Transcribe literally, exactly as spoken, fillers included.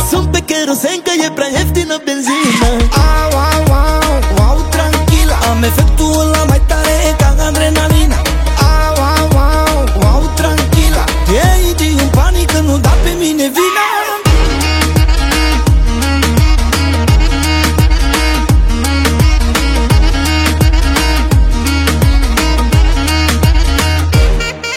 Sunt pe kerosen că e prea ieftină benzină. Au, au, au, au, tranquila. Am efectul ăla mai